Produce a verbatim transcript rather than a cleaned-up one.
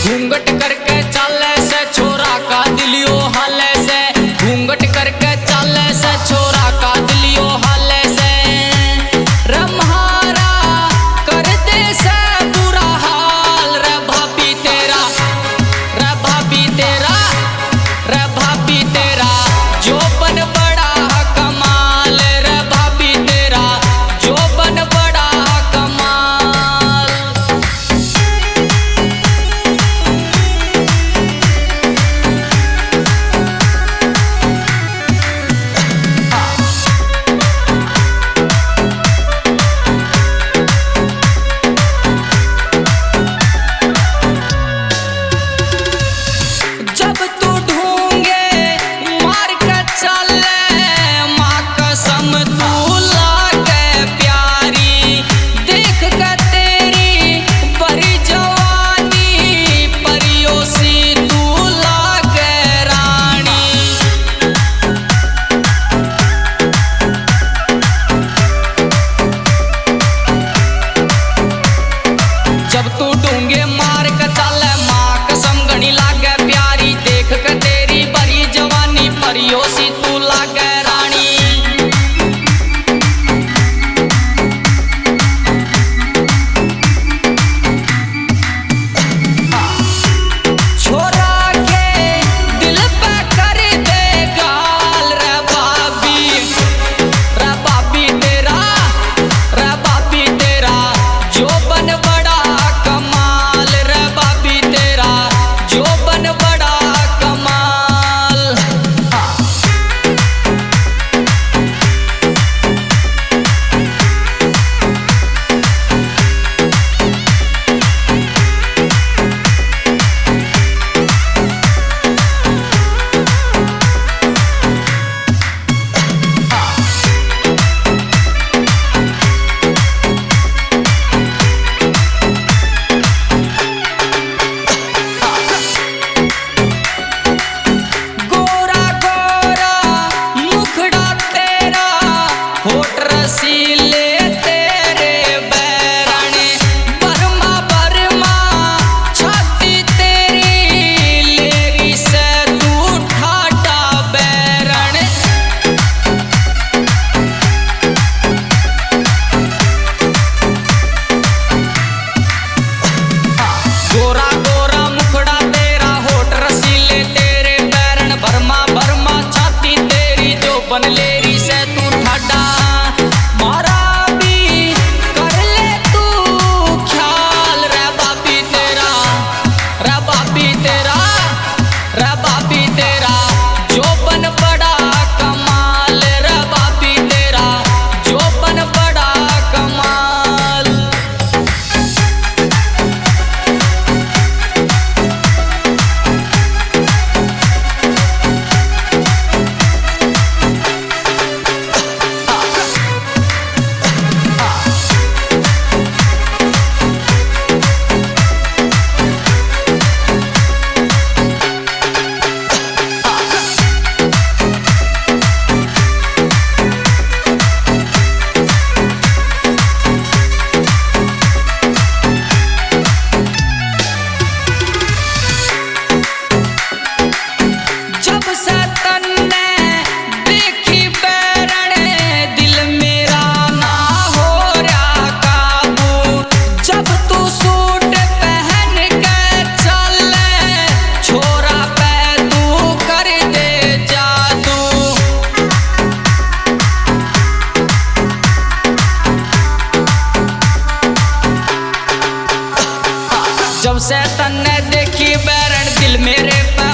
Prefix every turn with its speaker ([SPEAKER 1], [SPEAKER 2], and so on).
[SPEAKER 1] घूंघट करके चाले से छोरा का दिलियो हाले से, घूंघट करके चाले से छोरा का दिलियो हाले से। रम्हारा कर दे से बुरा हाल रे भाभी तेरा, रे भाभी तेरा, रे भाभी तेरा जो बन बड़ा कमाल रे भाभी तेरा जो बन बड़ा कमाल। जब तू ढूंढे मार के चले माँ कसम तू लागे प्यारी, देख के तेरी बड़ी जवानी परियों सी तू लागे रानी। जब तू ढूंढे मार के चले माँ कसम घनी लागे प्यारी, देख के तेरी बड़ी जवानी परियों सी तू लागे रानी। छोरा के दिल पे कर दे गाल रे भाभी, रे भाभी तेरा, रे भाभी तेरा जो बन बड़ा कमाल रे भाभी तेरा जो बन बड़ा कमाल। गोरा गोरा मुखड़ा तेरा होठ रसीले तेरे बैरण, बरमा बरमा छाती तेरी लेरी से तू ठाटा बैरण। गोरा गोरा मुखड़ा तेरा होठ रसीले तेरे पैरण, बरमा बरमा छाती तेरी जो बन लेरी से तू ठाडा। मारा भी कर ले तू ख्याल रे भाभी तेरा, रे भाभी तेरा, रे भाभी तेरा जो बन बड़ा कमाल रे भाभी तेरा जो बन बड़ा कमाल। जब से तन्ने देखी बैरण दिल मेरा ना हो रहा काबू, जब तू सूट पहन के चले छोरा पे तू कर दे जादू। जब से तन्ने देखी बैरण दिल मेरे पे